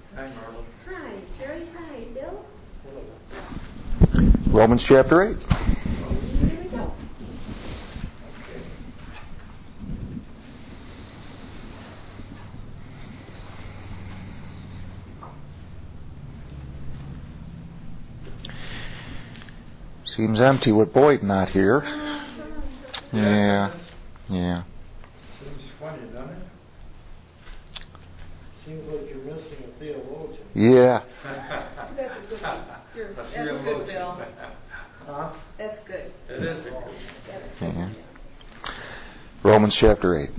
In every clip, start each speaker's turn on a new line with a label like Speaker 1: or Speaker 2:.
Speaker 1: Hi, Marla.
Speaker 2: Hi, Jerry. Hi, Bill.
Speaker 3: Romans chapter 8.
Speaker 2: Here we go.
Speaker 3: Seems empty with Boyd not here. Yeah.
Speaker 1: Seems funny, doesn't it? Seems like you're missing a theologian.
Speaker 3: Yeah.
Speaker 2: That's a good one. That's good, Bill.
Speaker 1: Huh?
Speaker 2: That's good.
Speaker 1: It is a good.
Speaker 3: Yeah. Romans chapter 8.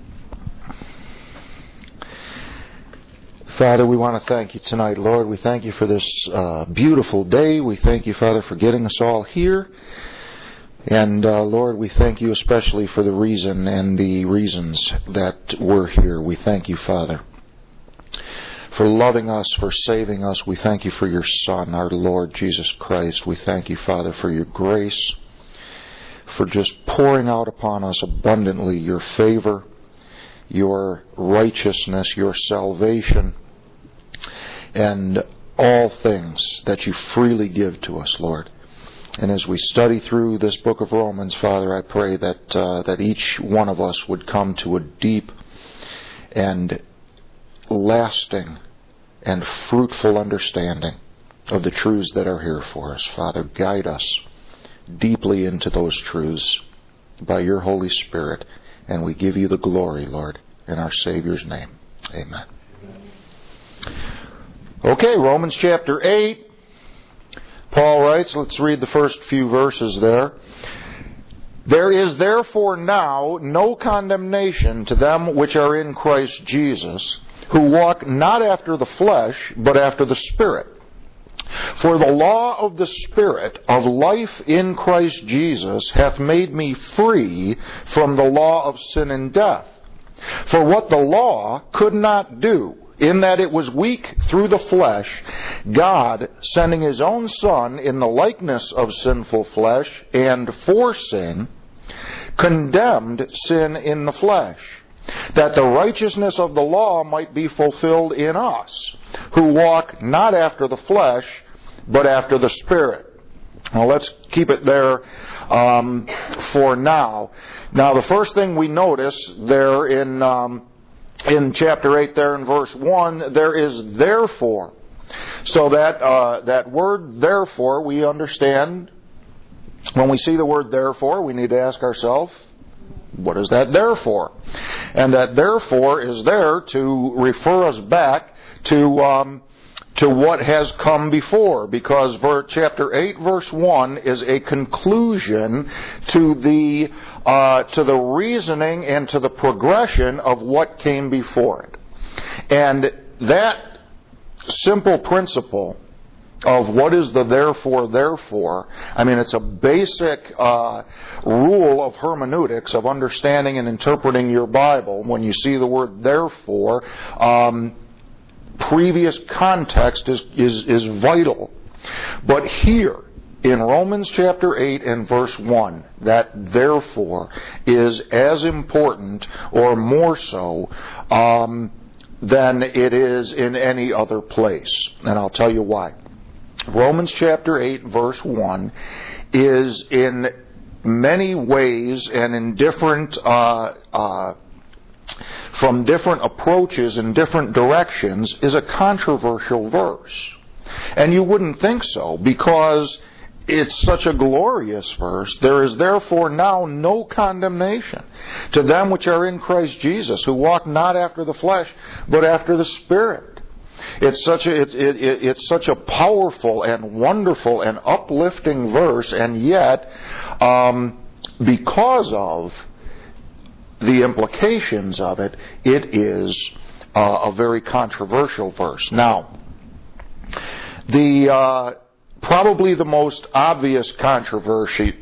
Speaker 3: Father, we want to thank you tonight, Lord. We thank you for this beautiful day. We thank you, Father, for getting us all here. And, Lord, we thank you especially for the reason and the reasons that we're here. We thank you, Father, for loving us, for saving us. We thank you for your Son, our Lord Jesus Christ. We thank you, Father, for your grace, for just pouring out upon us abundantly your favor, your righteousness, your salvation, and all things that you freely give to us, Lord. And as we study through this book of Romans, Father, I pray that each one of us would come to a deep and lasting and fruitful understanding of the truths that are here for us. Father, guide us deeply into those truths by your Holy Spirit, and we give you the glory, Lord, in our Savior's name. Amen. Okay, Romans chapter 8. Paul writes, let's read the first few verses there. There is therefore now no condemnation to them which are in Christ Jesus, who walk not after the flesh, but after the Spirit. For the law of the Spirit of life in Christ Jesus hath made me free from the law of sin and death. For what the law could not do, in that it was weak through the flesh, God, sending his own Son in the likeness of sinful flesh, and for sin, condemned sin in the flesh, that the righteousness of the law might be fulfilled in us, who walk not after the flesh, but after the Spirit. Now let's keep it there for now. Now the first thing we notice there in chapter 8 there in verse 1, there is therefore. So that word therefore, we understand, when we see the word therefore, we need to ask ourselves, what is that therefore? And that therefore is there to refer us back to what has come before, because chapter 8 verse 1 is a conclusion to the reasoning and to the progression of what came before it. And that simple principle of what is the therefore, I mean, it's a basic rule of hermeneutics, of understanding and interpreting your Bible. When you see the word therefore, previous context is vital. But here, in Romans chapter 8 and verse 1, that therefore is as important or more so than it is in any other place. And I'll tell you why. Romans chapter 8 verse 1 is in many ways and in different from different approaches and different directions is a controversial verse. And you wouldn't think so, because it's such a glorious verse. There is therefore now no condemnation to them which are in Christ Jesus, who walk not after the flesh, but after the Spirit. It's such a powerful and wonderful and uplifting verse, and yet, because of the implications of it, it is a very controversial verse. Now, probably the most obvious controversy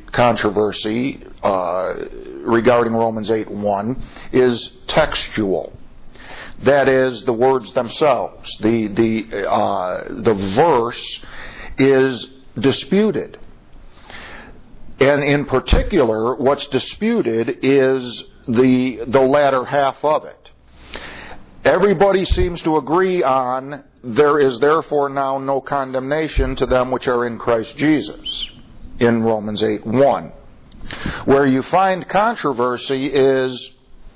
Speaker 3: regarding Romans 8:1 is textual. That is, the words themselves. The verse is disputed. And in particular, what's disputed is the latter half of it. everybody seems to agree on, there is therefore now no condemnation to them which are in Christ Jesus, in Romans 8:1. Where you find controversy is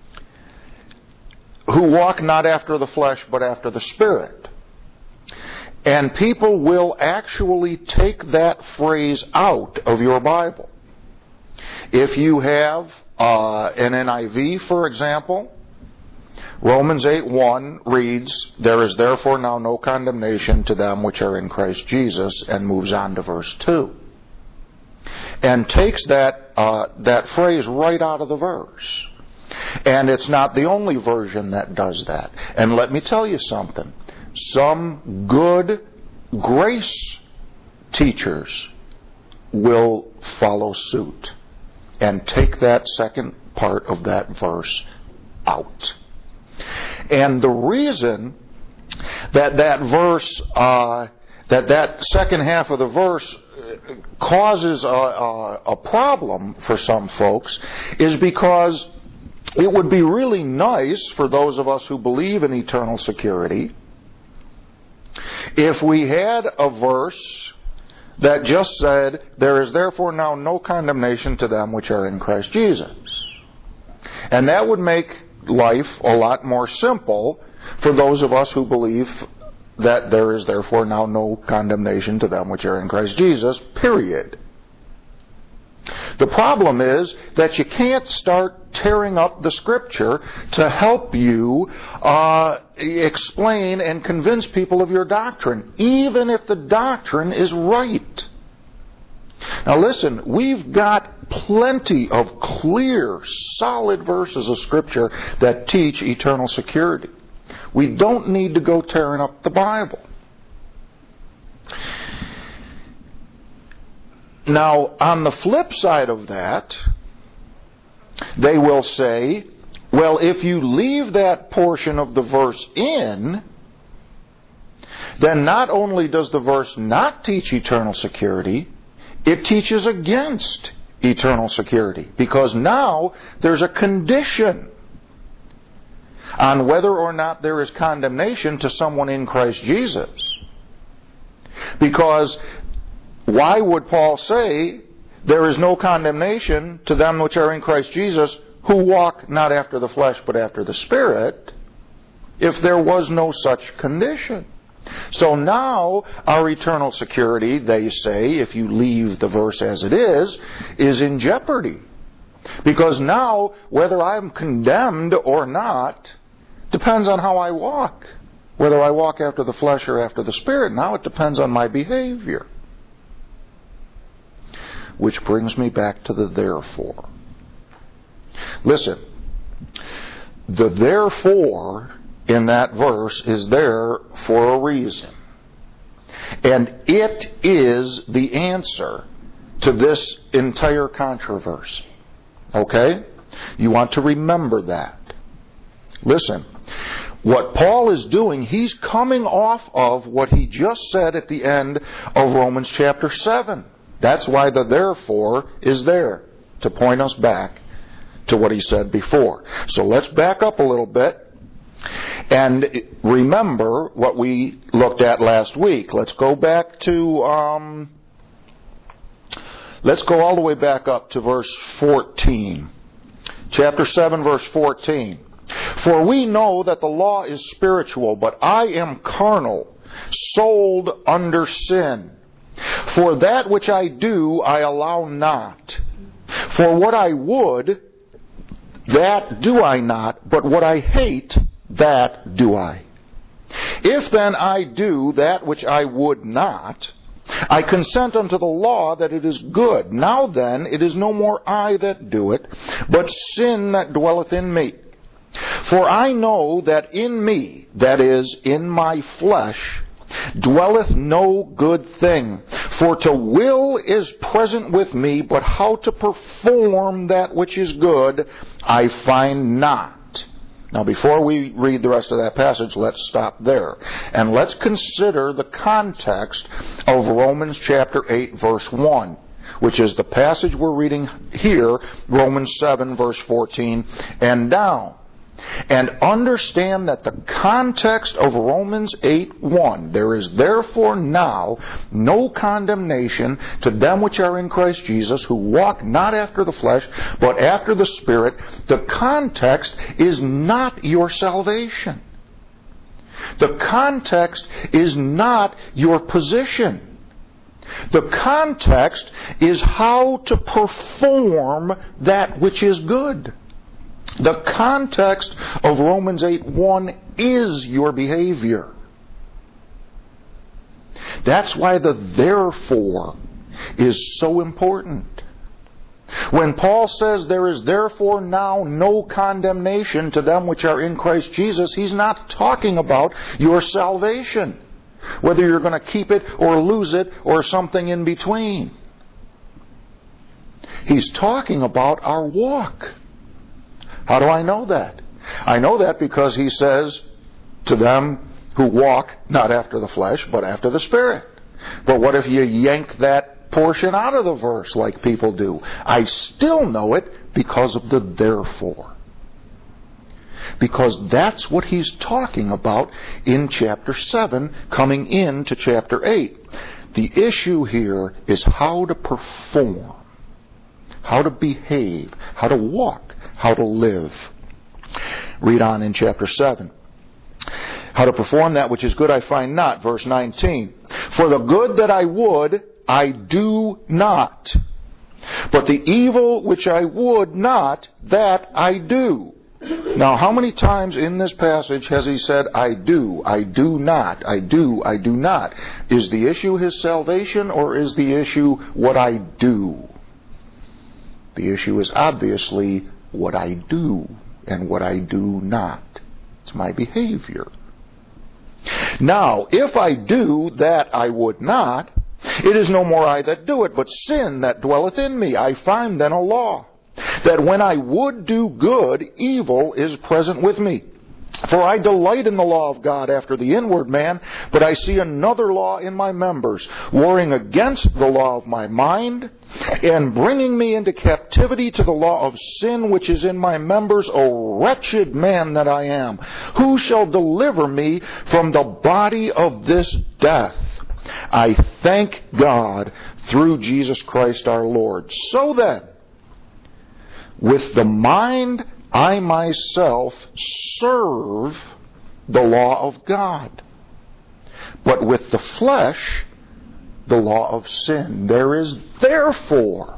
Speaker 3: who walk not after the flesh but after the Spirit. And people will actually take that phrase out of your Bible. If you have an NIV, for example, Romans 8:1 reads, there is therefore now no condemnation to them which are in Christ Jesus, and moves on to verse 2. And takes that phrase right out of the verse. And it's not the only version that does that. And let me tell you something. Some good grace teachers will follow suit and take that second part of that verse out. And the reason that verse, that second half of the verse causes a problem for some folks is because it would be really nice for those of us who believe in eternal security if we had a verse that just said, there is therefore now no condemnation to them which are in Christ Jesus. And that would make life a lot more simple for those of us who believe that there is therefore now no condemnation to them which are in Christ Jesus, period. The problem is that you can't start tearing up the Scripture to help you explain and convince people of your doctrine, even if the doctrine is right. Now listen, we've got plenty of clear, solid verses of Scripture that teach eternal security. We don't need to go tearing up the Bible. Now, on the flip side of that, they will say, well, if you leave that portion of the verse in, then not only does the verse not teach eternal security, it teaches against eternal security. Because now there's a condition on whether or not there is condemnation to someone in Christ Jesus. Because why would Paul say there is no condemnation to them which are in Christ Jesus who walk not after the flesh but after the Spirit if there was no such condition? So now our eternal security, they say, if you leave the verse as it is in jeopardy. Because now whether I'm condemned or not depends on how I walk. Whether I walk after the flesh or after the Spirit, now it depends on my behavior. Which brings me back to the therefore. Listen, the therefore in that verse is there for a reason. And it is the answer to this entire controversy. Okay? You want to remember that. Listen, what Paul is doing, he's coming off of what he just said at the end of Romans chapter 7. That's why the therefore is there, to point us back to what he said before. So let's back up a little bit and remember what we looked at last week. Let's go back to, let's go all the way back up to verse 14. Chapter 7, verse 14. For we know that the law is spiritual, but I am carnal, sold under sin. For that which I do, I allow not. For what I would, that do I not, but what I hate, that do I. If then I do that which I would not, I consent unto the law that it is good. Now then, it is no more I that do it, but sin that dwelleth in me. For I know that in me, that is, in my flesh, dwelleth no good thing. For to will is present with me, but how to perform that which is good, I find not. Now, before we read the rest of that passage, let's stop there. And let's consider the context of Romans chapter 8, verse 1, which is the passage we're reading here, Romans 7, verse 14, and down. and understand that the context of Romans 8:1, there is therefore now no condemnation to them which are in Christ Jesus, who walk not after the flesh, but after the Spirit. The context is not your salvation. The context is not your position. The context is how to perform that which is good. The context of Romans 8:1 is your behavior. That's why the therefore is so important. When Paul says there is therefore now no condemnation to them which are in Christ Jesus, he's not talking about your salvation, whether you're going to keep it or lose it or something in between. He's talking about our walk. How do I know that? I know that because he says to them who walk not after the flesh, but after the Spirit. But what if you yank that portion out of the verse like people do? I still know it because of the therefore. Because that's what he's talking about in chapter 7 coming into chapter 8. The issue here is how to perform, how to behave, how to walk, how to live. Read on in chapter 7. How to perform that which is good I find not. Verse 19. For the good that I would, I do not. But the evil which I would not, that I do. Now, how many times in this passage has he said, I do not, I do not? Is the issue his salvation, or is the issue what I do? The issue is obviously what I do and what I do not. It's my behavior. Now, if I do that I would not, it is no more I that do it, but sin that dwelleth in me. I find then a law, that when I would do good, evil is present with me. For I delight in the law of God after the inward man, but I see another law in my members, warring against the law of my mind, and bringing me into captivity to the law of sin which is in my members. O wretched man that I am, who shall deliver me from the body of this death? I thank God through Jesus Christ our Lord. So then, with the mind I myself serve the law of God, but with the flesh the law of sin. There is therefore,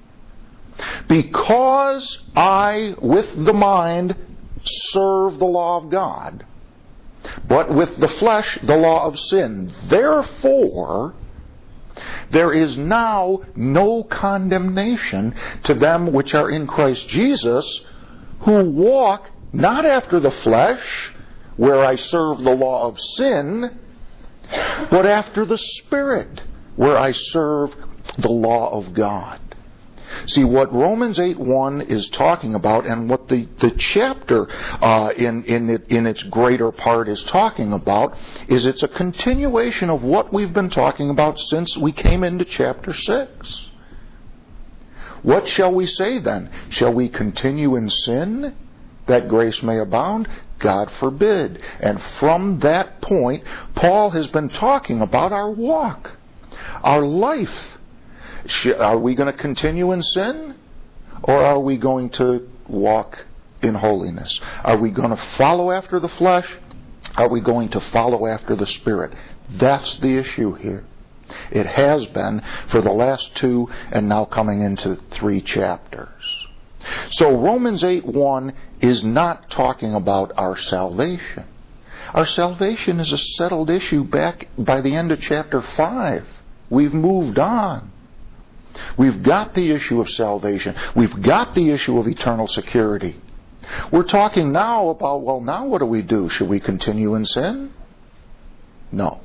Speaker 3: because I with the mind serve the law of God, but with the flesh the law of sin, therefore there is now no condemnation to them which are in Christ Jesus, who walk not after the flesh, where I serve the law of sin, but after the Spirit, where I serve the law of God. See, what Romans 8:1 is talking about, and what the chapter in its greater part is talking about, is it's a continuation of what we've been talking about since we came into chapter 6. What shall we say then? Shall we continue in sin, that grace may abound? God forbid. And from that point, Paul has been talking about our walk, our life. Are we going to continue in sin? Or are we going to walk in holiness? Are we going to follow after the flesh? Are we going to follow after the Spirit? That's the issue here. It has been for the last 2 and now coming into 3 chapters. So Romans 8:1 is not talking about our salvation. Our salvation is a settled issue back by the end of chapter 5. We've moved on. We've got the issue of salvation. We've got the issue of eternal security. We're talking now about, well, now what do we do? Should we continue in sin? No.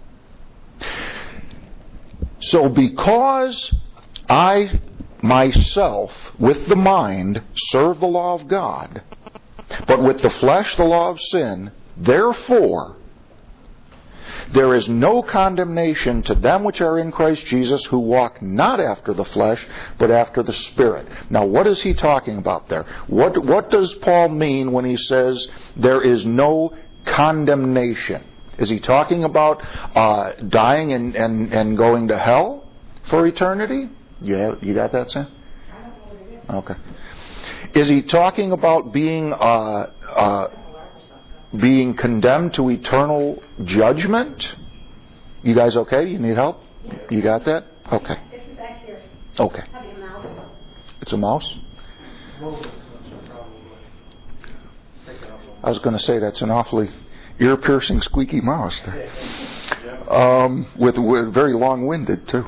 Speaker 3: So because I myself, with the mind, serve the law of God, but with the flesh the law of sin, therefore, There is no condemnation to them which are in Christ Jesus, who walk not after the flesh, but after the Spirit. Now, what is he talking about there? What does Paul mean when he says there is no condemnation? Is he talking about dying and going to hell for eternity? Yeah, you got that, Sam?
Speaker 2: I don't know what it is.
Speaker 3: Okay. Is he talking about being condemned to eternal judgment? You guys okay? You need help? You got that? Okay.
Speaker 2: This is back here.
Speaker 3: Okay.
Speaker 2: Have a mouse.
Speaker 3: It's a mouse?
Speaker 1: Probably. Take it off.
Speaker 3: I was going to say that's an awfully ear-piercing, squeaky mouse. With very long-winded too.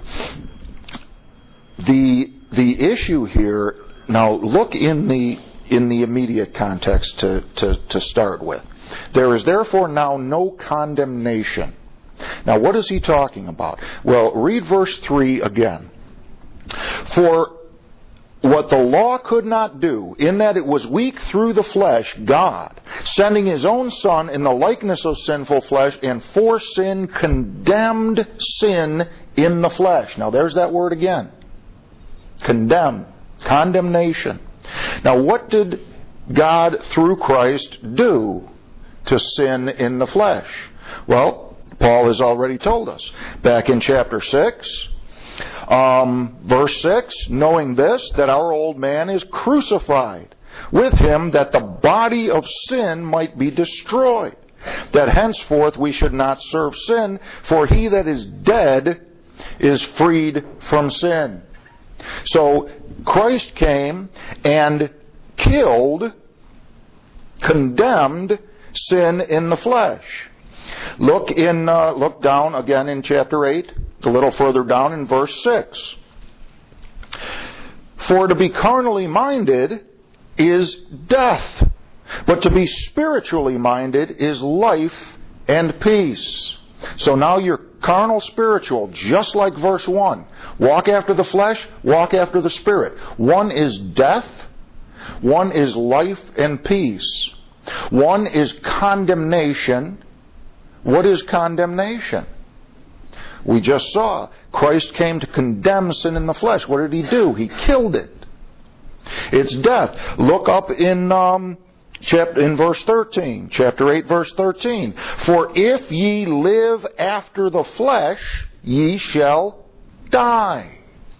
Speaker 3: The issue here. Now look in the immediate context to start with. There is therefore now no condemnation. Now what is he talking about? Well, read verse 3 again. For what the law could not do, in that it was weak through the flesh, God, sending His own Son in the likeness of sinful flesh, and for sin condemned sin in the flesh. Now there's that word again. Condemn. Condemnation. Now what did God through Christ do to sin in the flesh? Well, Paul has already told us. Back in chapter 6, verse 6, knowing this, that our old man is crucified with Him, that the body of sin might be destroyed, that henceforth we should not serve sin, for he that is dead is freed from sin. So Christ came and killed, condemned sin in the flesh. Look down again in chapter 8, a little further down in verse 6. For to be carnally minded is death, but to be spiritually minded is life and peace. So now you're carnal spiritual, just like verse 1. Walk after the flesh, walk after the Spirit. One is death, one is life and peace. One is condemnation. What is condemnation? We just saw Christ came to condemn sin in the flesh. What did He do? He killed it. It's death. Look up in verse 13, chapter 8, verse 13. For if ye live after the flesh, ye shall die.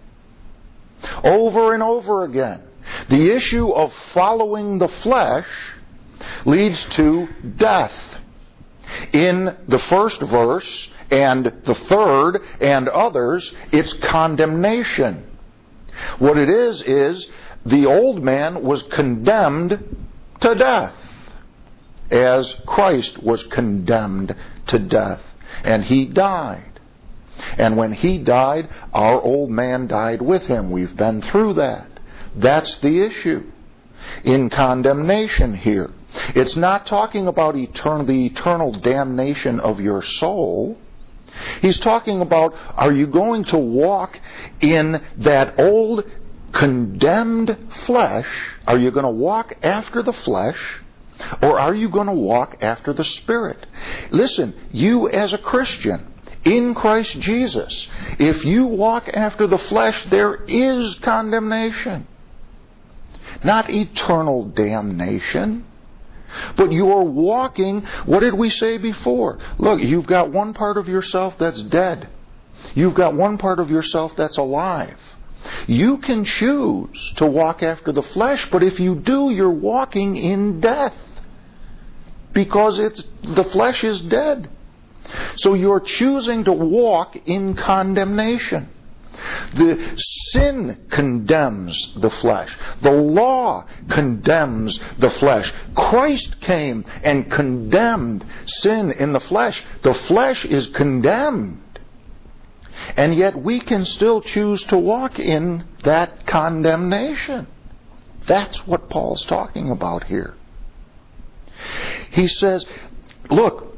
Speaker 3: Over and over again. The issue of following the flesh leads to death. In the first verse and the third and others, it's condemnation. What it is the old man was condemned to death, as Christ was condemned to death, and He died. And when He died, our old man died with Him. We've been through that. That's the issue in condemnation here. It's not talking about the eternal damnation of your soul. He's talking about, are you going to walk in that old condemned flesh? Are you going to walk after the flesh, or are you going to walk after the Spirit? Listen, you as a Christian in Christ Jesus, if you walk after the flesh, there is condemnation. Not eternal damnation, but you are walking, what did we say before? Look, you've got one part of yourself that's dead. You've got one part of yourself that's alive. You can choose to walk after the flesh, but if you do, you're walking in death. Because the flesh is dead. So you're choosing to walk in condemnation. The sin condemns the flesh. The law condemns the flesh. Christ came and condemned sin in the flesh. The flesh is condemned. And yet we can still choose to walk in that condemnation. That's what Paul's talking about here. He says, look,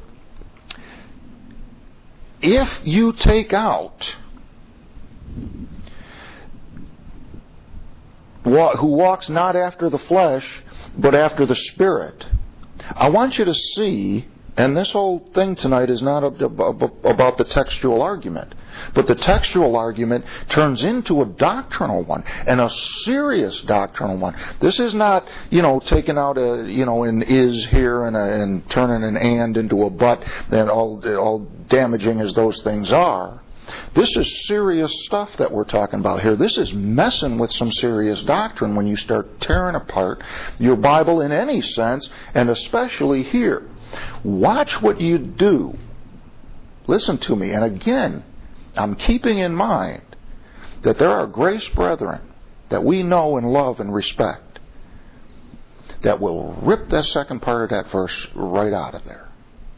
Speaker 3: if you take out who walks not after the flesh, but after the Spirit, I want you to see And this whole thing tonight is not about the textual argument. But the textual argument turns into a doctrinal one, and a serious doctrinal one. This is not, taking out an is here and turning an and into a but, and all damaging as those things are. This is serious stuff that we're talking about here. This is messing with some serious doctrine when you start tearing apart your Bible in any sense, and especially here. Watch what you do. Listen to me. And again, I'm keeping in mind that there are grace brethren that we know and love and respect that will rip that second part of that verse right out of there.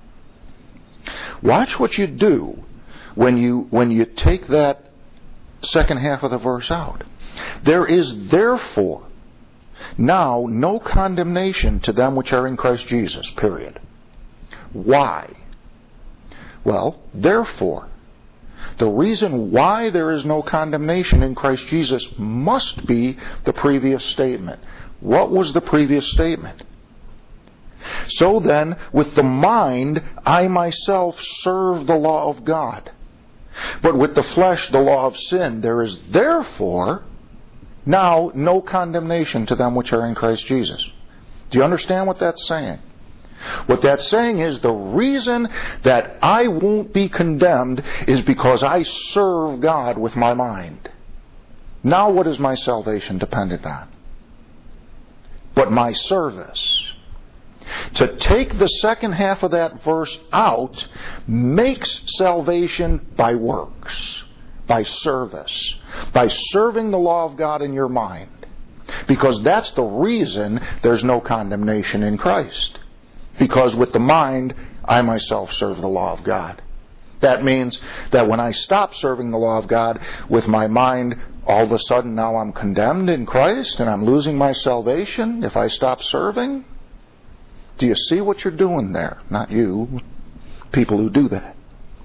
Speaker 3: Watch what you do when you take that second half of the verse out. There is therefore now no condemnation to them which are in Christ Jesus, period. Why? Well, therefore, the reason why there is no condemnation in Christ Jesus must be the previous statement. What was the previous statement? So then, with the mind, I myself serve the law of God. But with the flesh, the law of sin. There is therefore now no condemnation to them which are in Christ Jesus. Do you understand what that's saying? What that's saying is the reason that I won't be condemned is because I serve God with my mind. Now what is my salvation dependent on? But my service. To take the second half of that verse out makes salvation by works, by service, by serving the law of God in your mind. Because that's the reason there's no condemnation in Christ. Because with the mind, I myself serve the law of God. That means that when I stop serving the law of God with my mind, all of a sudden now I'm condemned in Christ and I'm losing my salvation if I stop serving. Do you see what you're doing there? Not you, people who do that.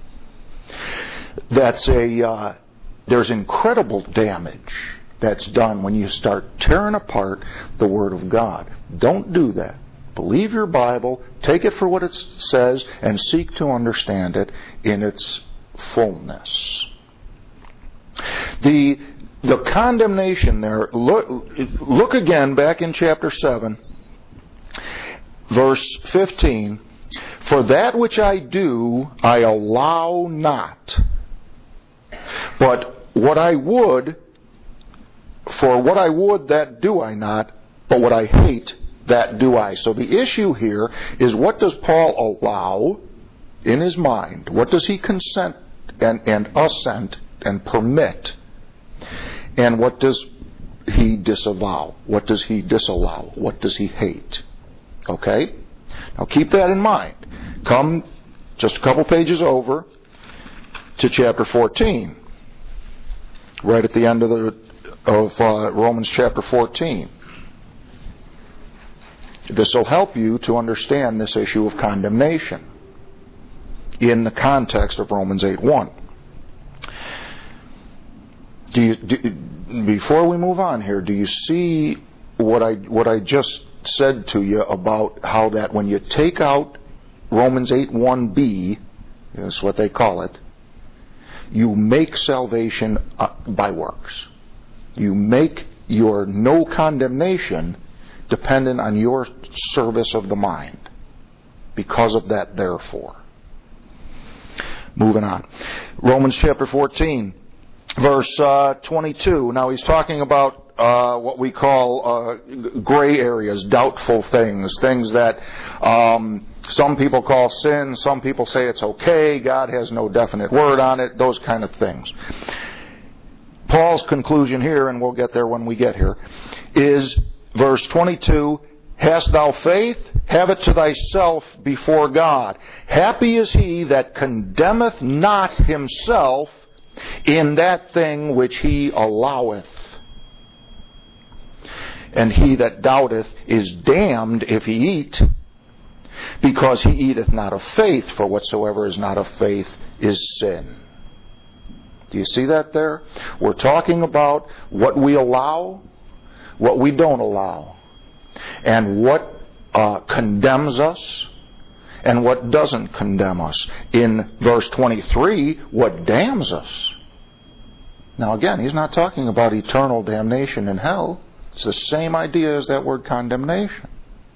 Speaker 3: There's incredible damage that's done when you start tearing apart the Word of God. Don't do that. Believe your Bible, take it for what it says, and seek to understand it in its fullness. The condemnation there, look again back in chapter 7, verse 15. For that which I do, I allow not. But what I would, that do I not, but what I hate, that do I. So the issue here is, what does Paul allow in his mind? What does he consent and assent and permit? And what does he disavow? What does he disallow? What does he hate? Okay? Now keep that in mind. Come just a couple pages over to chapter 14. Right at the end of Romans chapter 14. This will help you to understand this issue of condemnation in the context of Romans 8:1. Before we move on here, do you see what I just said to you about how that when you take out Romans 8:1b, that's what they call it, you make salvation by works. You make your no condemnation dependent on your service of the mind. Because of that, therefore. Moving on. Romans chapter 14, verse 22. Now he's talking about what we call gray areas, doubtful things that some people call sin, some people say it's okay, God has no definite word on it, those kind of things. Paul's conclusion here, and we'll get there when we get here, is verse 22, hast thou faith? Have it to thyself before God. Happy is he that condemneth not himself in that thing which he alloweth. And he that doubteth is damned if he eat, because he eateth not of faith, for whatsoever is not of faith is sin. Do you see that there? We're talking about what we allow, what we don't allow, and what condemns us, and what doesn't condemn us. In verse 23, what damns us. Now again, he's not talking about eternal damnation in hell. It's the same idea as that word condemnation.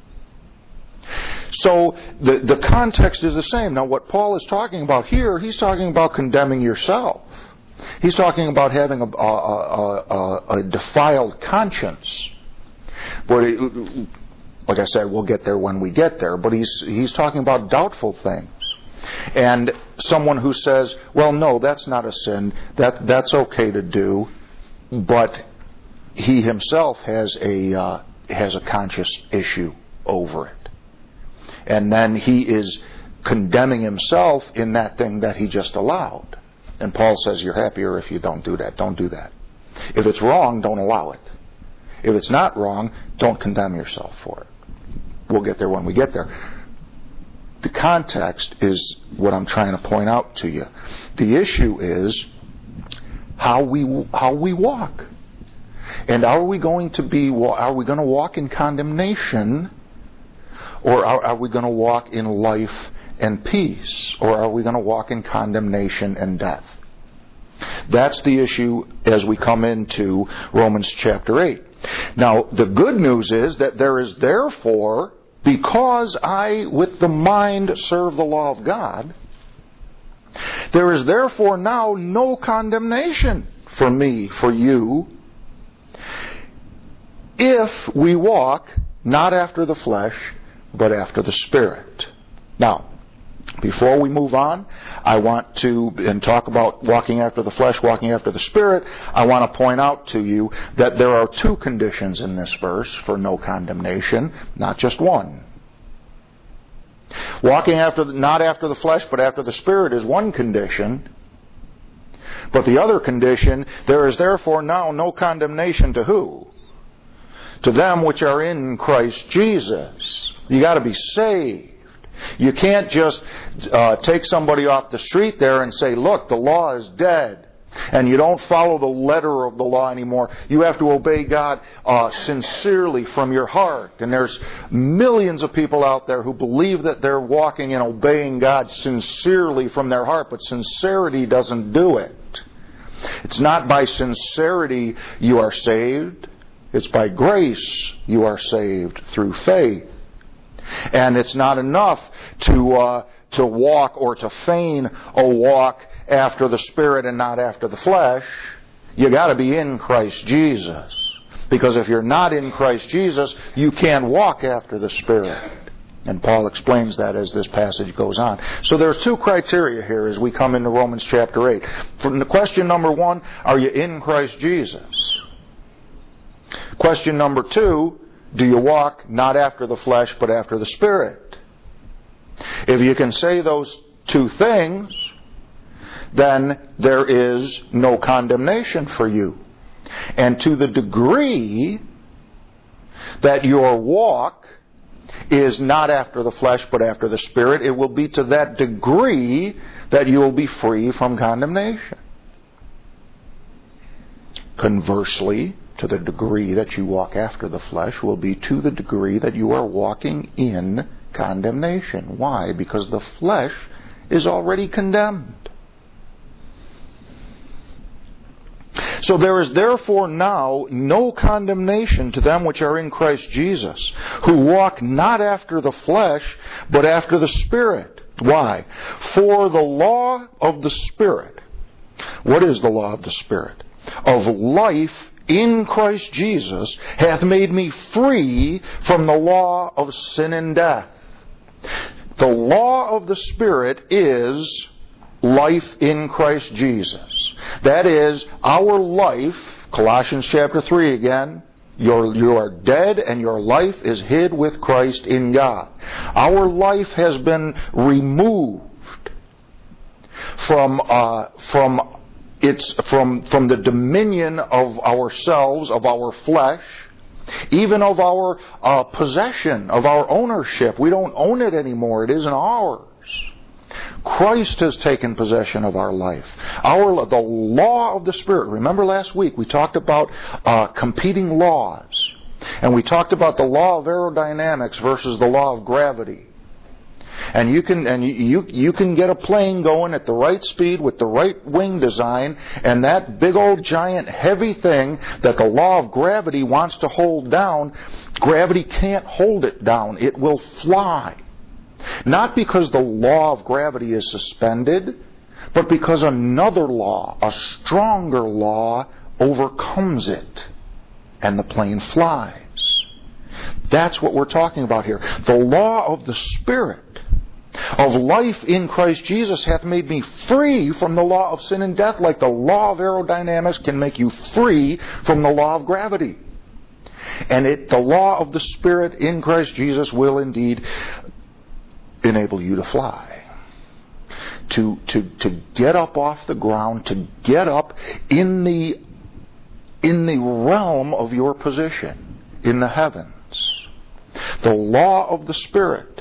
Speaker 3: So the context is the same. Now what Paul is talking about here, he's talking about condemning yourself. He's talking about having a defiled conscience. But like I said, we'll get there when we get there. But he's talking about doubtful things. And someone who says, well, no, that's not a sin. That's okay to do. But he himself has a conscious issue over it. And then he is condemning himself in that thing that he just allowed. And Paul says, you're happier if you don't do that. Don't do that. If it's wrong, don't allow it. If it's not wrong, don't condemn yourself for it. We'll get there when we get there. The context is what I'm trying to point out to you. The issue is how we walk. And are we going to walk in condemnation, or are we going to walk in life and peace, or are we going to walk in condemnation and death? That's the issue as we come into Romans chapter 8. Now, the good news is that there is therefore, because I with the mind serve the law of God, there is therefore now no condemnation for me, for you, if we walk not after the flesh, but after the Spirit. Now, before we move on, I want to, and talk about walking after the flesh, walking after the Spirit, I want to point out to you that there are two conditions in this verse for no condemnation, not just one. Walking not after the flesh, but after the Spirit is one condition. But the other condition, there is therefore now no condemnation to who? To them which are in Christ Jesus. You got to be saved. You can't just take somebody off the street there and say, look, the law is dead. And you don't follow the letter of the law anymore. You have to obey God sincerely from your heart. And there's millions of people out there who believe that they're walking and obeying God sincerely from their heart. But sincerity doesn't do it. It's not by sincerity you are saved. It's by grace you are saved through faith. And it's not enough to walk or to feign a walk after the Spirit and not after the flesh. You got to be in Christ Jesus. Because if you're not in Christ Jesus, you can't walk after the Spirit. And Paul explains that as this passage goes on. So there's two criteria here as we come into Romans chapter 8. From the question number 1, are you in Christ Jesus? Question number 2, do you walk not after the flesh but after the Spirit? If you can say those two things, then there is no condemnation for you. And to the degree that your walk is not after the flesh but after the Spirit, it will be to that degree that you will be free from condemnation. Conversely, to the degree that you walk after the flesh will be to the degree that you are walking in condemnation. Why? Because the flesh is already condemned. So there is therefore now no condemnation to them which are in Christ Jesus, who walk not after the flesh, but after the Spirit. Why? For the law of the Spirit. What is the law of the Spirit? Of life in Christ Jesus hath made me free from the law of sin and death. The law of the Spirit is life in Christ Jesus. That is, our life, Colossians chapter 3 again, you are dead and your life is hid with Christ in God. Our life has been removed from the dominion of ourselves, of our flesh, even of our possession, of our ownership. We don't own it anymore. It isn't ours. Christ has taken possession of our life. The law of the Spirit. Remember last week we talked about competing laws. And we talked about the law of aerodynamics versus the law of gravity. And you can get a plane going at the right speed with the right wing design, and that big old giant heavy thing that the law of gravity wants to hold down, gravity can't hold it down. It will fly. Not because the law of gravity is suspended, but because another law, a stronger law, overcomes it, and the plane flies. That's what we're talking about here. The law of the Spirit of life in Christ Jesus hath made me free from the law of sin and death, like the law of aerodynamics can make you free from the law of gravity. And the law of the Spirit in Christ Jesus will indeed enable you to fly. To get up off the ground, to get up in the realm of your position in the heavens. The law of the Spirit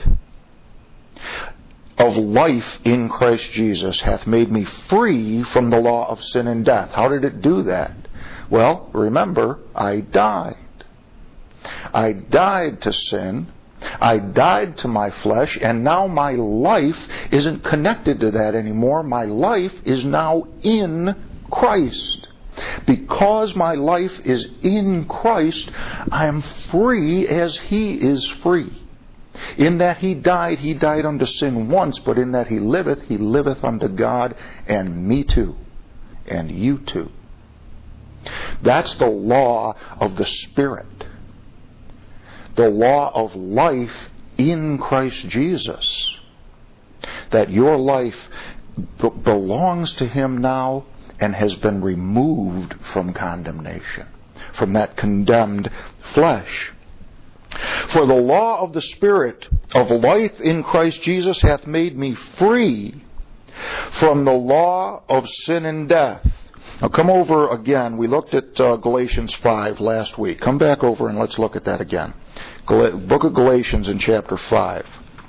Speaker 3: of life in Christ Jesus hath made me free from the law of sin and death. How did it do that? Well, remember, I died. I died to sin. I died to my flesh, and now my life isn't connected to that anymore. My life is now in Christ. Because my life is in Christ, I am free as He is free. In that He died unto sin once, but in that He liveth unto God, and me too, and you too. That's the law of the Spirit. The law of life in Christ Jesus. That your life belongs to Him now and has been removed from condemnation, from that condemned flesh. For the law of the Spirit of life in Christ Jesus hath made me free from the law of sin and death. Now come over again. We looked at Galatians 5 last week. Come back over and let's look at that again. Book of Galatians in chapter 5.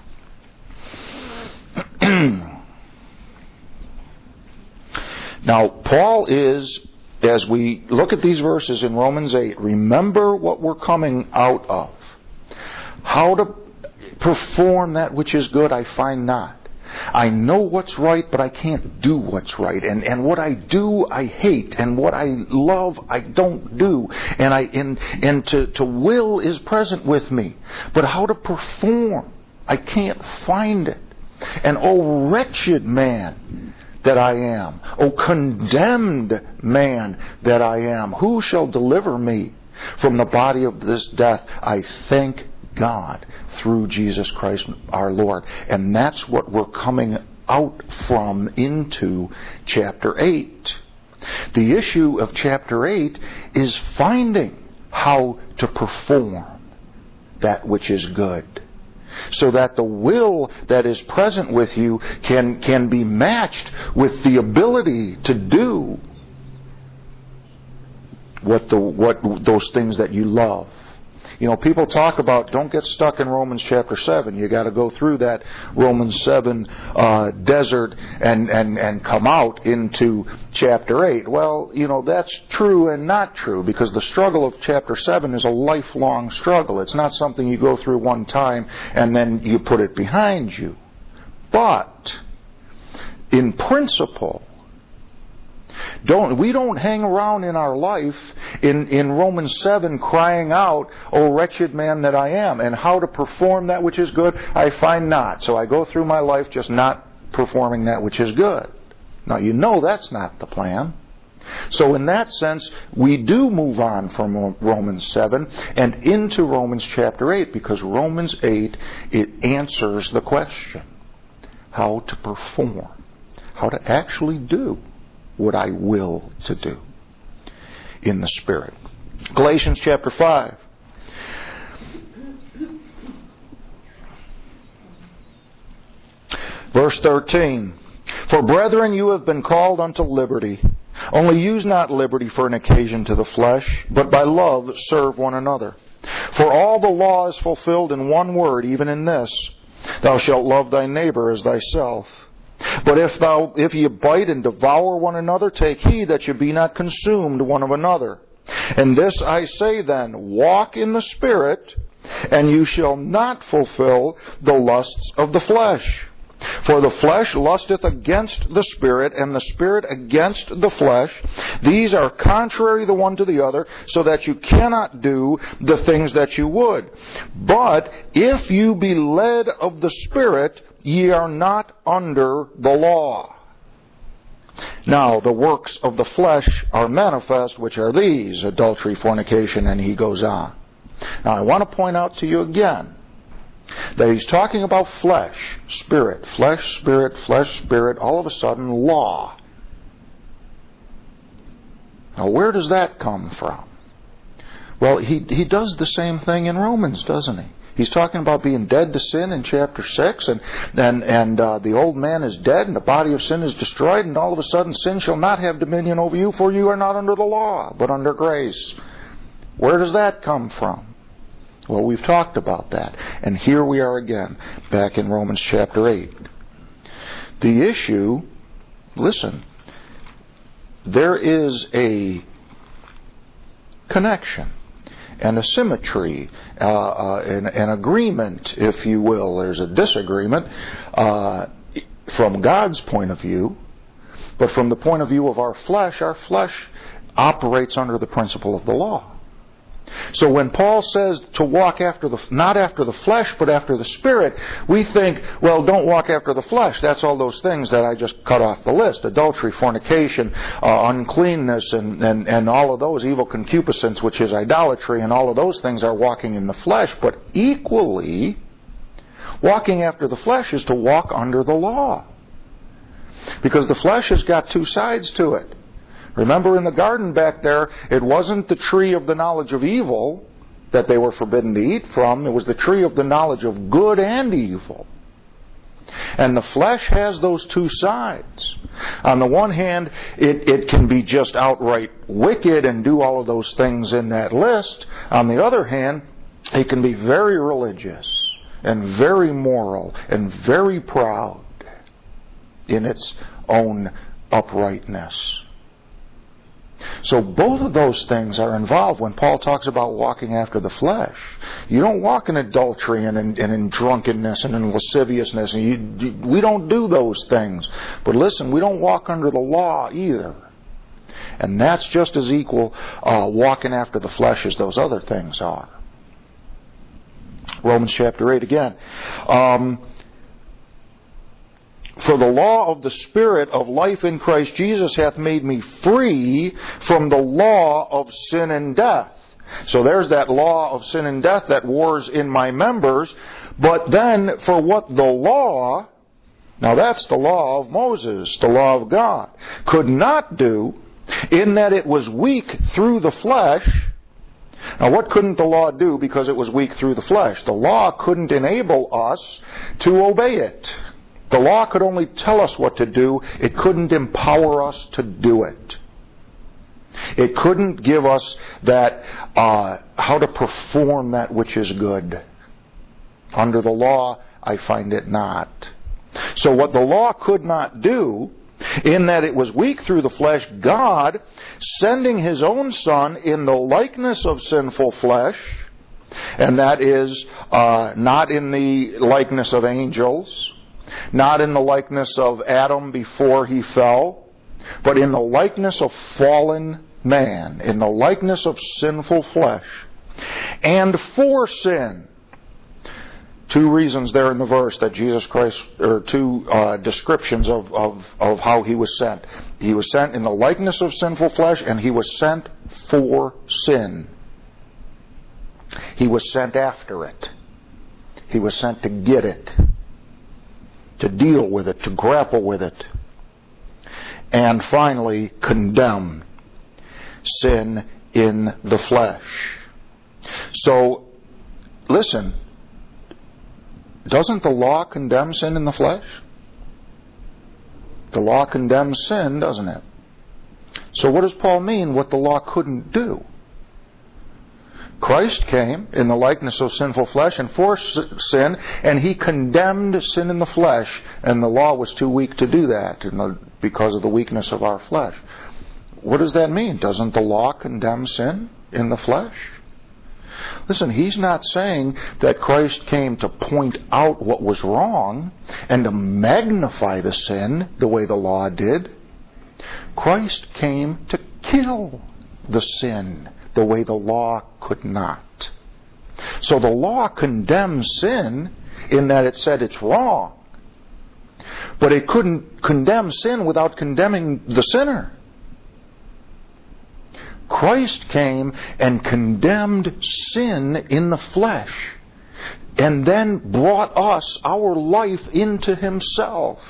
Speaker 3: Now, Paul is, as we look at these verses in Romans 8, remember what we're coming out of. How to perform that which is good, I find not. I know what's right, but I can't do what's right. And what I do, I hate. And what I love, I don't do. And to will is present with me. But how to perform, I can't find it. And oh, wretched man that I am. Oh, condemned man that I am. Who shall deliver me from the body of this death? I thank God through Jesus Christ our Lord. And that's what we're coming out from into chapter 8. The issue of chapter 8 is finding how to perform that which is good, so that the will that is present with you can be matched with the ability to do what those things that you love. You know, people talk about don't get stuck in Romans chapter 7. You got to go through that Romans 7 desert and come out into chapter 8. Well, you know, that's true and not true, because the struggle of chapter 7 is a lifelong struggle. It's not something you go through one time and then you put it behind you. But in principle, we don't hang around in our life in Romans 7 crying out, "O wretched man that I am," and how to perform that which is good, I find not. So I go through my life just not performing that which is good. Now you know that's not the plan. So in that sense, we do move on from Romans 7 and into Romans chapter 8, because Romans 8, it answers the question. How to perform. How to actually do what I will to do in the Spirit. Galatians chapter 5. Verse 13. For brethren, you have been called unto liberty. Only use not liberty for an occasion to the flesh, but by love serve one another. For all the law is fulfilled in one word, even in this: thou shalt love thy neighbor as thyself. But if ye bite and devour one another, take heed that ye be not consumed one of another. And this I say then, walk in the Spirit, and you shall not fulfill the lusts of the flesh. For the flesh lusteth against the Spirit, and the Spirit against the flesh. These are contrary the one to the other, so that you cannot do the things that you would. But if you be led of the Spirit, ye are not under the law. Now, the works of the flesh are manifest, which are these: adultery, fornication, and he goes on. Now, I want to point out to you again that he's talking about flesh, spirit, flesh, spirit, all of a sudden law. Now, where does that come from? Well, he does the same thing in Romans, doesn't he? He's talking about being dead to sin in chapter 6, and the old man is dead, and the body of sin is destroyed, and all of a sudden sin shall not have dominion over you, for you are not under the law, but under grace. Where does that come from? Well, we've talked about that. And here we are again, back in Romans chapter 8. The issue, listen, there is a connection and a symmetry, an agreement, if you will. There's a disagreement from God's point of view, but from the point of view of our flesh operates under the principle of the law. So when Paul says to walk after not after the flesh, but after the Spirit, we think, well, don't walk after the flesh. That's all those things that I just cut off the list: adultery, fornication, uncleanness, and all of those, evil concupiscence, which is idolatry, and all of those things are walking in the flesh. But equally, walking after the flesh is to walk under the law, because the flesh has got two sides to it. Remember in the garden back there, it wasn't the tree of the knowledge of evil that they were forbidden to eat from. It was the tree of the knowledge of good and evil. And the flesh has those two sides. On the one hand, it can be just outright wicked and do all of those things in that list. On the other hand, it can be very religious and very moral and very proud in its own uprightness. So both of those things are involved when Paul talks about walking after the flesh. You don't walk in adultery and in drunkenness and in lasciviousness. We don't do those things. But listen, we don't walk under the law either. And that's just as equal walking after the flesh as those other things are. Romans chapter 8 again. For the law of the Spirit of life in Christ Jesus hath made me free from the law of sin and death. So there's that law of sin and death that wars in my members. But then for what the law, now that's the law of Moses, the law of God, could not do, in that it was weak through the flesh. Now what couldn't the law do because it was weak through the flesh? The law couldn't enable us to obey it. The law could only tell us what to do. It couldn't empower us to do it. It couldn't give us that how to perform that which is good. Under the law, I find it not. So what the law could not do, in that it was weak through the flesh, God, sending His own Son in the likeness of sinful flesh, and that is not in the likeness of angels, not in the likeness of Adam before he fell, but in the likeness of fallen man, in the likeness of sinful flesh, and for sin. Two reasons there in the verse that Jesus Christ, or two descriptions of how He was sent. He was sent in the likeness of sinful flesh, and He was sent for sin. He was sent after it. He was sent to get it, to deal with it, to grapple with it. And finally, condemn sin in the flesh. So, listen, doesn't the law condemn sin in the flesh? The law condemns sin, doesn't it? So what does Paul mean what the law couldn't do? Christ came in the likeness of sinful flesh and for sin, and He condemned sin in the flesh, and the law was too weak to do that because of the weakness of our flesh. What does that mean? Doesn't the law condemn sin in the flesh? Listen, he's not saying that Christ came to point out what was wrong and to magnify the sin the way the law did. Christ came to kill the sin the way the law could not. So the law condemns sin in that it said it's wrong. But it couldn't condemn sin without condemning the sinner. Christ came and condemned sin in the flesh and then brought us, our life, into himself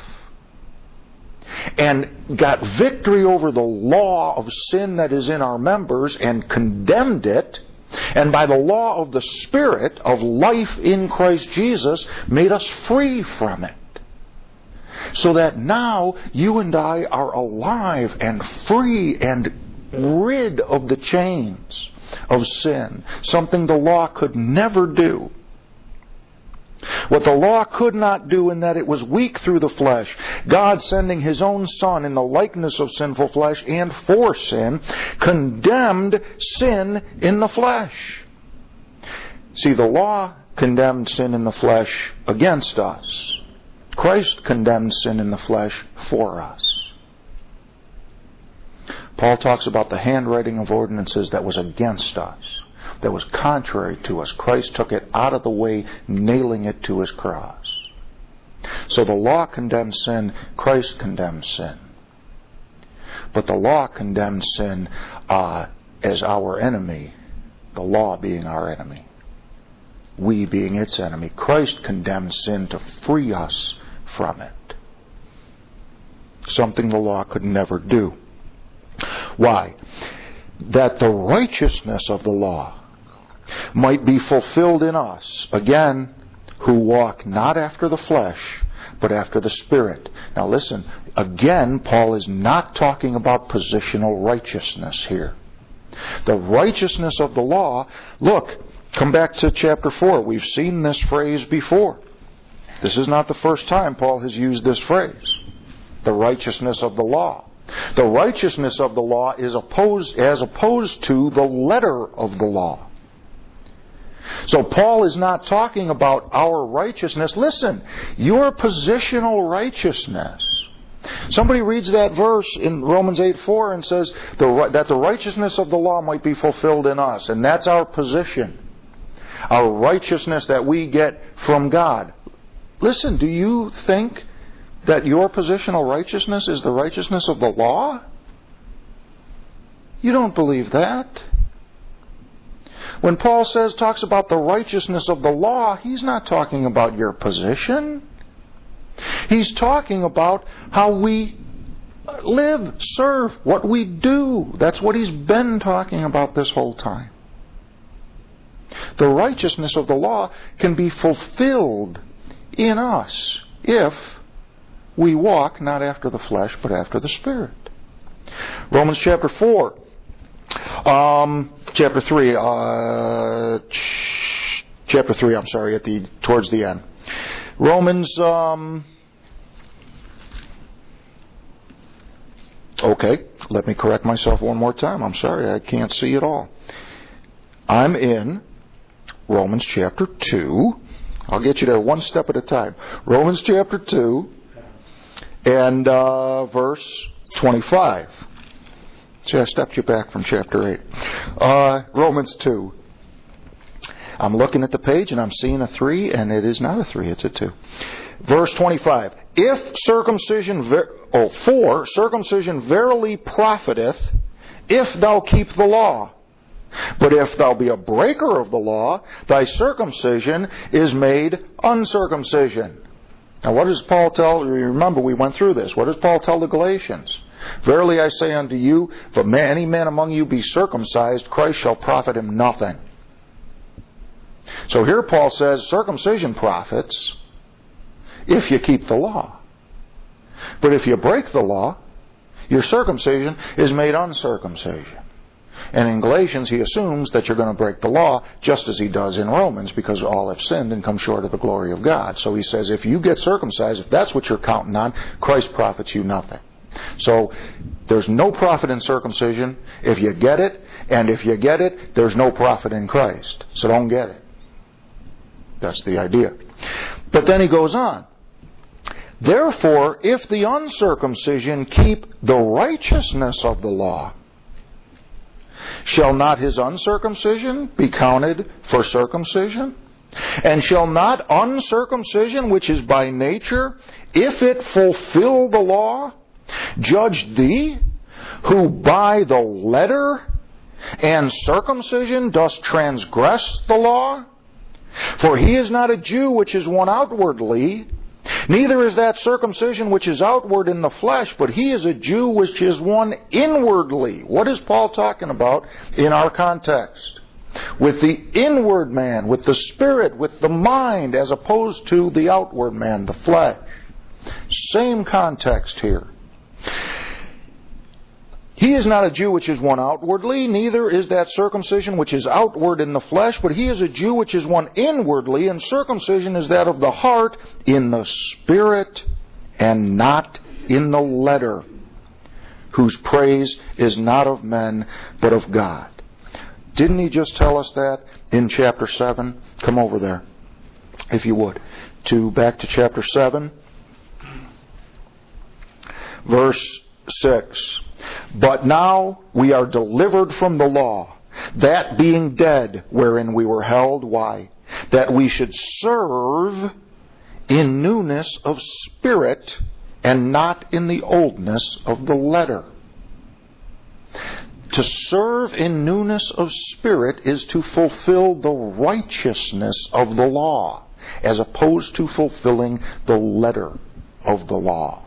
Speaker 3: and got victory over the law of sin that is in our members and condemned it, and by the law of the Spirit of life in Christ Jesus made us free from it. So that now you and I are alive and free and rid of the chains of sin, something the law could never do. What the law could not do in that it was weak through the flesh, God sending His own Son in the likeness of sinful flesh and for sin, condemned sin in the flesh. See, the law condemned sin in the flesh against us. Christ condemned sin in the flesh for us. Paul talks about the handwriting of ordinances that was against us, that was contrary to us. Christ took it out of the way, nailing it to His cross. So the law condemned sin, Christ condemned sin. But the law condemned sin as our enemy, the law being our enemy, we being its enemy. Christ condemned sin to free us from it, something the law could never do. Why? That the righteousness of the law might be fulfilled in us, again, who walk not after the flesh, but after the Spirit. Now listen, again, Paul is not talking about positional righteousness here. The righteousness of the law, look, come back to chapter 4. We've seen this phrase before. This is not the first time Paul has used this phrase. The righteousness of the law. The righteousness of the law is as opposed to the letter of the law. So Paul is not talking about our righteousness. Listen, your positional righteousness. Somebody reads that verse in Romans 8:4 and says that the righteousness of the law might be fulfilled in us. And that's our position. Our righteousness that we get from God. Listen, do you think that your positional righteousness is the righteousness of the law? You don't believe that. When Paul talks about the righteousness of the law, he's not talking about your position. He's talking about how we live, serve, what we do. That's what he's been talking about this whole time. The righteousness of the law can be fulfilled in us if we walk not after the flesh, but after the Spirit. Romans chapter 4. Chapter 3, I'm sorry, towards the end. Romans, okay, let me correct myself one more time. I'm sorry, I can't see it all. I'm in Romans chapter 2. I'll get you there one step at a time. Romans chapter 2 and verse 25. See, I stepped you back from chapter 8. Romans 2. I'm looking at the page and I'm seeing a 3, and it is not a 3, it's a 2. Verse 25. For circumcision verily profiteth, if thou keep the law. But if thou be a breaker of the law, thy circumcision is made uncircumcision. Now what does Paul tell? Remember, we went through this. What does Paul tell the Galatians? Verily I say unto you, if any man among you be circumcised, Christ shall profit him nothing. So here Paul says circumcision profits if you keep the law. But if you break the law, your circumcision is made uncircumcision. And in Galatians he assumes that you're going to break the law just as he does in Romans, because all have sinned and come short of the glory of God. So he says if you get circumcised, if that's what you're counting on, Christ profits you nothing. So there's no profit in circumcision if you get it, and if you get it, there's no profit in Christ. So don't get it. That's the idea. But then he goes on. Therefore, if the uncircumcision keep the righteousness of the law, shall not his uncircumcision be counted for circumcision? And shall not uncircumcision, which is by nature, if it fulfill the law, judge thee, who by the letter and circumcision dost transgress the law? For he is not a Jew which is one outwardly, neither is that circumcision which is outward in the flesh, but he is a Jew which is one inwardly. What is Paul talking about in our context? With the inward man, with the spirit, with the mind, as opposed to the outward man, the flesh. Same context here. He is not a Jew which is one outwardly, neither is that circumcision which is outward in the flesh, but he is a Jew which is one inwardly, and circumcision is that of the heart in the spirit and not in the letter, whose praise is not of men but of God. Didn't he just tell us that in chapter 7? Come over there, if you would, back to chapter 7, verse 6. But now we are delivered from the law, that being dead wherein we were held. Why? That we should serve in newness of spirit and not in the oldness of the letter. To serve in newness of spirit is to fulfill the righteousness of the law, as opposed to fulfilling the letter of the law.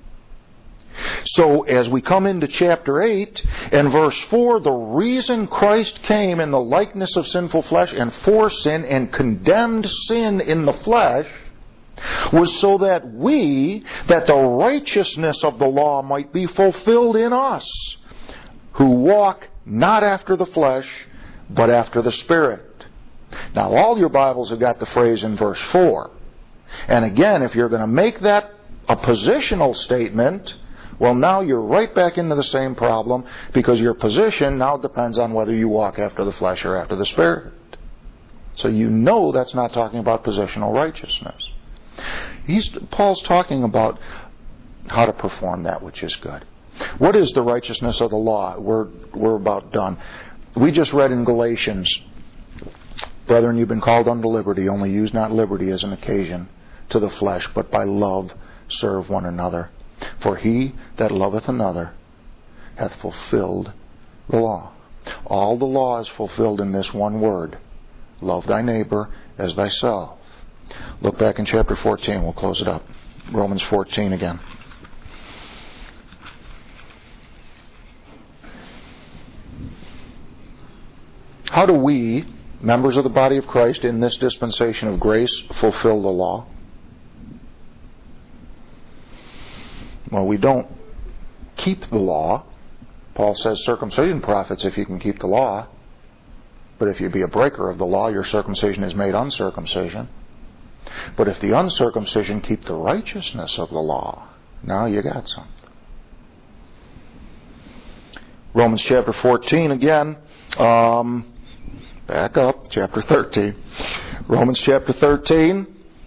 Speaker 3: So as we come into chapter 8 and verse 4, the reason Christ came in the likeness of sinful flesh and for sin and condemned sin in the flesh was so that the righteousness of the law might be fulfilled in us, who walk not after the flesh, but after the Spirit. Now all your Bibles have got the phrase in verse 4. And again, if you're going to make that a positional statement, well, now you're right back into the same problem, because your position now depends on whether you walk after the flesh or after the Spirit. So you know that's not talking about positional righteousness. Paul's talking about how to perform that which is good. What is the righteousness of the law? We're about done. We just read in Galatians, brethren, you've been called unto liberty, only use not liberty as an occasion to the flesh, but by love serve one another. For he that loveth another hath fulfilled the law. All the law is fulfilled in this one word: love thy neighbor as thyself. Look back in chapter 14. We'll close it up. Romans 14 again. How do we, members of the body of Christ in this dispensation of grace, fulfill the law? Well, we don't keep the law. Paul says circumcision profits if you can keep the law. But if you be a breaker of the law, your circumcision is made uncircumcision. But if the uncircumcision keep the righteousness of the law, now you got something. Romans chapter 14 again. Back up, chapter 13. Romans chapter 13.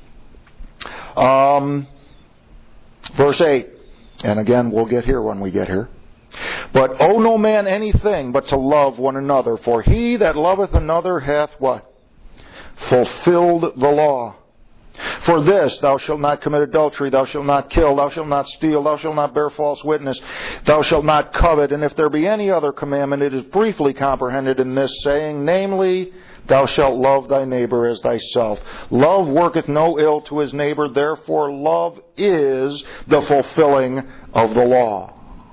Speaker 3: Verse 8. And again, we'll get here when we get here. But owe no man anything but to love one another, for he that loveth another hath what? Fulfilled the law. For this, thou shalt not commit adultery, thou shalt not kill, thou shalt not steal, thou shalt not bear false witness, thou shalt not covet. And if there be any other commandment, it is briefly comprehended in this saying, namely, thou shalt love thy neighbor as thyself. Love worketh no ill to his neighbor, therefore love is the fulfilling of the law.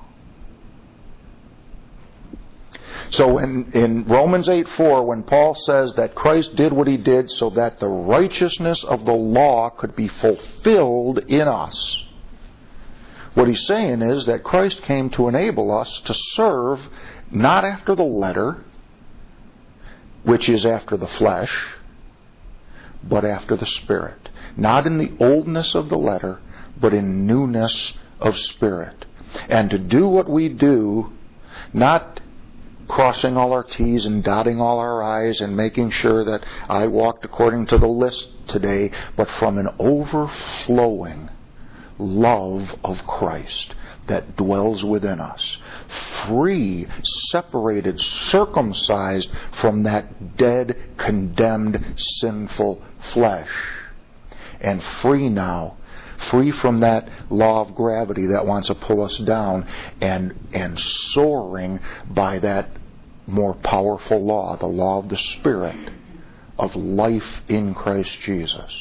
Speaker 3: So in Romans 8:4, when Paul says that Christ did what he did so that the righteousness of the law could be fulfilled in us, what he's saying is that Christ came to enable us to serve not after the letter, which is after the flesh, but after the Spirit. Not in the oldness of the letter, but in newness of spirit. And to do what we do, not crossing all our T's and dotting all our I's and making sure that I walked according to the list today, but from an overflowing love of Christ that dwells within us. Free, separated, circumcised from that dead, condemned, sinful flesh. And free now, free from that law of gravity that wants to pull us down, and soaring by that more powerful law, the law of the Spirit of life in Christ Jesus.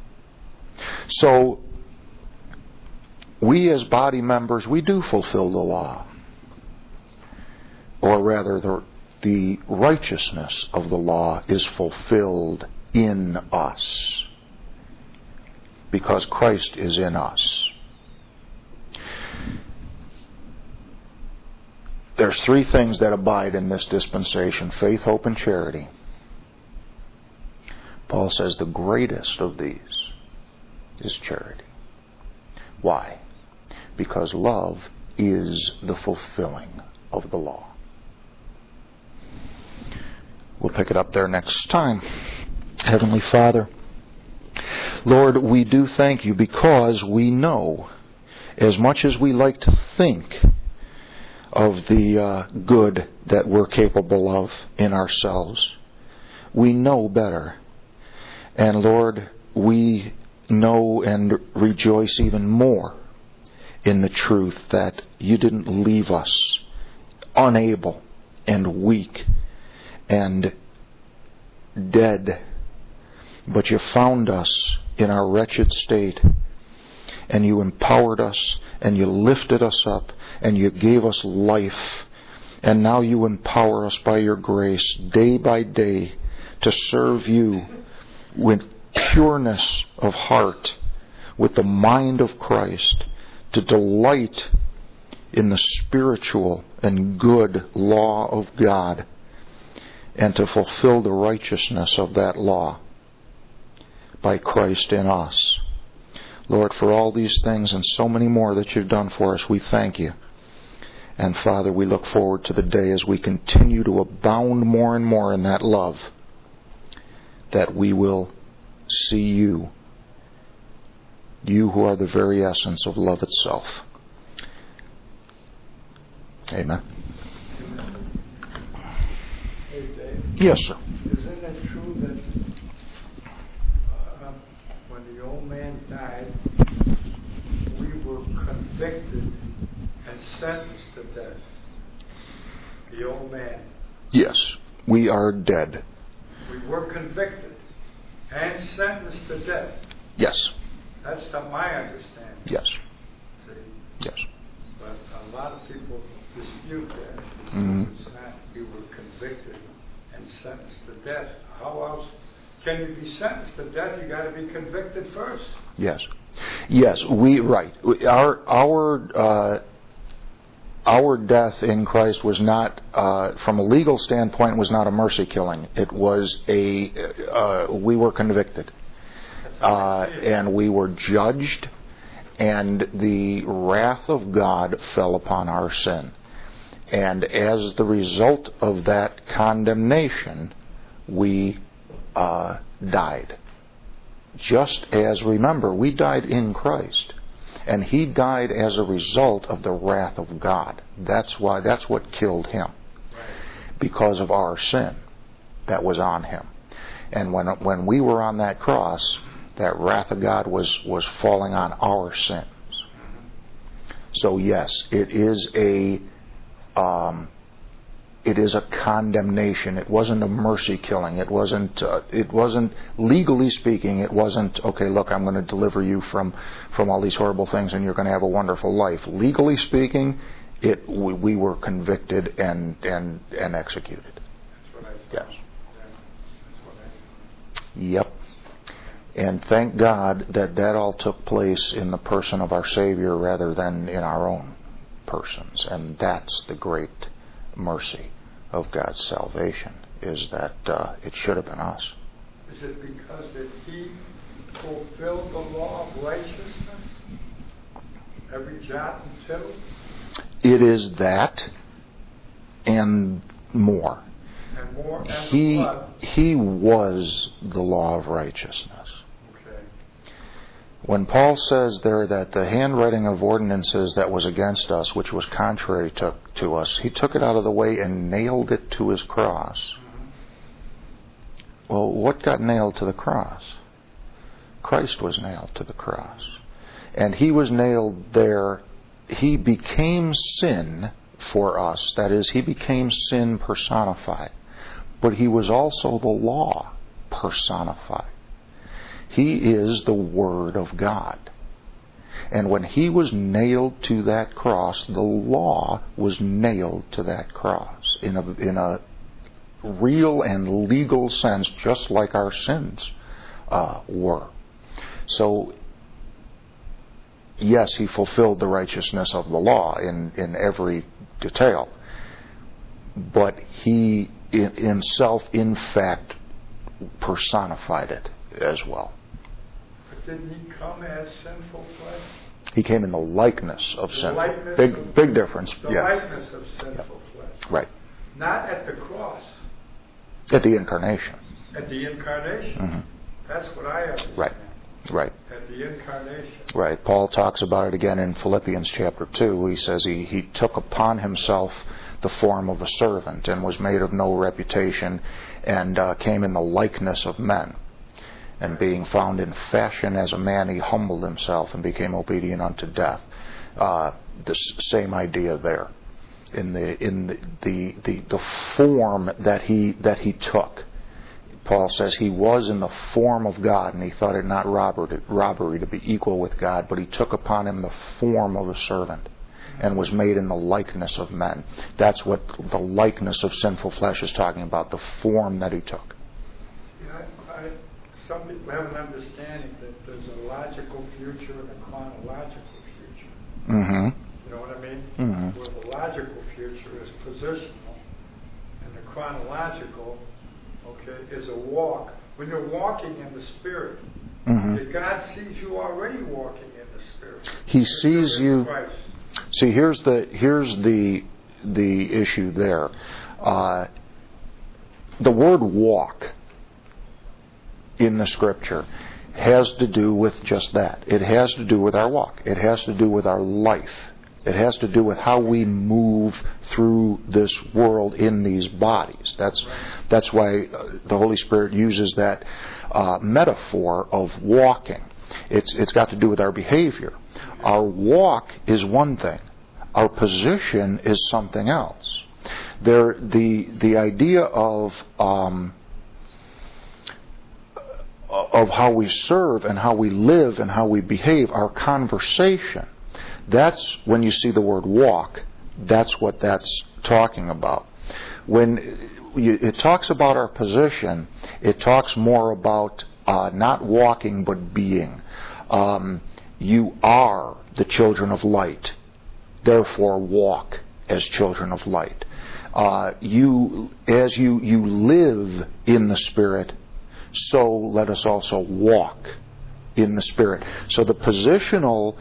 Speaker 3: So, we as body members, we do fulfill the law. Or rather, the righteousness of the law is fulfilled in us, because Christ is in us. There's three things that abide in this dispensation: faith, hope, and charity. Paul says the greatest of these is charity. Why? Because love is the fulfilling of the law. We'll pick it up there next time. Heavenly Father, Lord, we do thank you because we know, as much as we like to think of the good that we're capable of in ourselves, we know better. And Lord, we know and rejoice even more in the truth that you didn't leave us unable and weak and dead, but you found us in our wretched state, and you empowered us, and you lifted us up, and you gave us life, and now you empower us by your grace day by day to serve you with pureness of heart, with the mind of Christ, to delight in the spiritual and good law of God, and to fulfill the righteousness of that law by Christ in us. Lord, for all these things and so many more that you've done for us, we thank you. And Father, we look forward to the day as we continue to abound more and more in that love, that we will see you, you who are the very essence of love itself. Amen.
Speaker 1: Hey, Dave.
Speaker 3: Yes, sir.
Speaker 1: Isn't it true that when the old man died, we were convicted and sentenced to death? The old man.
Speaker 3: Yes, we are dead.
Speaker 1: We were convicted and sentenced to death.
Speaker 3: Yes.
Speaker 1: That's my understanding.
Speaker 3: Yes.
Speaker 1: See?
Speaker 3: Yes.
Speaker 1: But a lot of people dispute that.
Speaker 3: Mm-hmm.
Speaker 1: It's not, we were convicted and sentenced to death. How else can you be sentenced to death? You got to be convicted first.
Speaker 3: Yes. Yes, right. Our death in Christ was not, from a legal standpoint, was not a mercy killing. It was we were convicted. And we were judged, and the wrath of God fell upon our sin. And as the result of that condemnation, we died. Just as, remember, we died in Christ. And he died as a result of the wrath of God. That's what killed him. Because of our sin that was on him. And when we were on that cross, that wrath of God was falling on our sins. So yes, it is a condemnation. It wasn't a mercy killing. It wasn't legally speaking. It wasn't, okay, look, I'm going to deliver you from all these horrible things, and you're going to have a wonderful life. Legally speaking, we were convicted and executed.
Speaker 1: That's what I thought.
Speaker 3: Yes.
Speaker 1: Yeah, that's what I thought.
Speaker 3: Yep. And thank God that all took place in the person of our Savior rather than in our own persons. And that's the great mercy of God's salvation, is that it should have been us.
Speaker 1: Is it because that he fulfilled the law of righteousness? Every jot and tittle?
Speaker 3: It is that and more.
Speaker 1: And more and the blood.
Speaker 3: He was the law of righteousness.
Speaker 1: Okay.
Speaker 3: When Paul says there that the handwriting of ordinances that was against us, which was contrary to us, he took it out of the way and nailed it to his cross. Well, what got nailed to the cross? Christ was nailed to the cross. And he was nailed there. He became sin for us. That is, he became sin personified. But he was also the law personified. He is the Word of God. And when he was nailed to that cross, the law was nailed to that cross in a real and legal sense, just like our sins were. So, yes, he fulfilled the righteousness of the law in every detail. But he himself, in fact, personified it as well.
Speaker 1: But didn't he come as sinful flesh?
Speaker 3: He came in the likeness of sin. Big difference.
Speaker 1: The likeness of sinful flesh.
Speaker 3: Right.
Speaker 1: Not at the cross.
Speaker 3: At the incarnation.
Speaker 1: At the incarnation.
Speaker 3: Mm-hmm.
Speaker 1: That's what I understand.
Speaker 3: Right.
Speaker 1: At the incarnation.
Speaker 3: Right. Paul talks about it again in Philippians chapter 2. He says he took upon himself the form of a servant and was made of no reputation and came in the likeness of men. And being found in fashion as a man, he humbled himself and became obedient unto death. The same idea there. In the form that he took. Paul says he was in the form of God, and he thought it not robbery to be equal with God, but he took upon him the form of a servant and was made in the likeness of men. That's what the likeness of sinful flesh is talking about, the form that he took.
Speaker 1: Yeah, some people have an understanding that there's a logical future and a chronological future.
Speaker 3: Mm-hmm.
Speaker 1: You know what I mean?
Speaker 3: Mm-hmm.
Speaker 1: Where the logical future is positional, and the chronological, is a walk. When you're walking in the Spirit,
Speaker 3: mm-hmm.
Speaker 1: God sees you already walking in the Spirit.
Speaker 3: He sees you.
Speaker 1: Christ.
Speaker 3: See, here's the issue there. The word walk in the Scripture has to do with just that. It has to do with our walk. It has to do with our life. It has to do with how we move through this world in these bodies. That's why the Holy Spirit uses that metaphor of walking. It's got to do with our behavior. Our walk is one thing. Our position is something else. The idea of how we serve and how we live and how we behave, our conversation. That's when you see the word walk, that's what that's talking about. When it talks about our position, it talks more about not walking but being. You are the children of light, therefore walk as children of light. As you live in the Spirit, so let us also walk in the Spirit. So the positional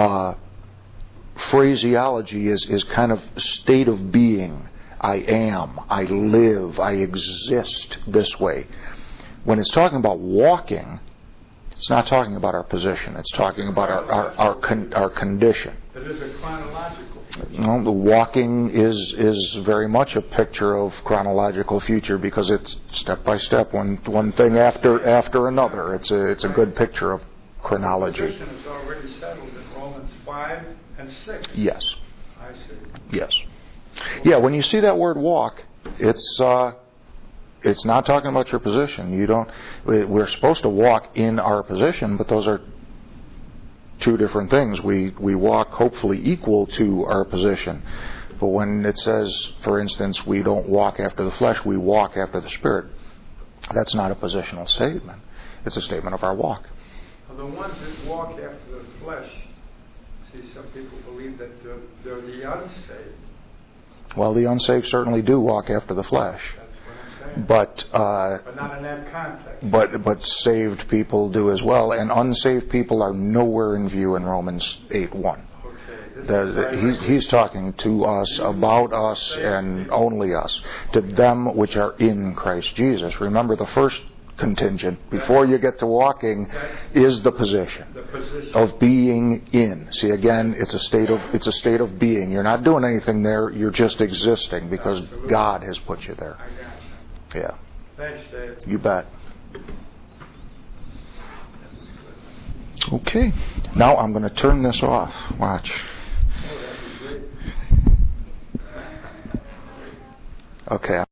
Speaker 3: phraseology is kind of state of being. I am, I live, I exist this way. When it's talking about walking, it's not talking about our position. It's talking about our condition.
Speaker 1: It is a chronological future.
Speaker 3: The walking is very much a picture of chronological future because it's step by step, one thing after another. It's a good picture of chronology.
Speaker 1: The position is already settled in Romans 5 and 6.
Speaker 3: Yes.
Speaker 1: I see.
Speaker 3: Yes. Yeah, when you see that word walk, it's not talking about your position. We're supposed to walk in our position, but those are two different things. We walk hopefully equal to our position. But when it says, for instance, we don't walk after the flesh, we walk after the Spirit, that's not a positional statement. It's a statement of our walk.
Speaker 1: The ones that walk after the flesh, see, some people believe that they're the unsaved.
Speaker 3: Well, the unsaved certainly do walk after the flesh.
Speaker 1: That's what I'm saying.
Speaker 3: But
Speaker 1: not in that context.
Speaker 3: But saved people do as well, and unsaved people are nowhere in view in Romans 8:1.
Speaker 1: Okay.
Speaker 3: He's talking to us, about us, and only us. To them which are in Christ Jesus. Remember, the first contingent, before you get to walking, is the position of being in. See, again, it's a state of being. You're not doing anything there. You're just existing because God has put you there. Yeah.
Speaker 1: Thanks, Dave.
Speaker 3: You bet. Okay. Now I'm going to turn this off. Watch. Okay.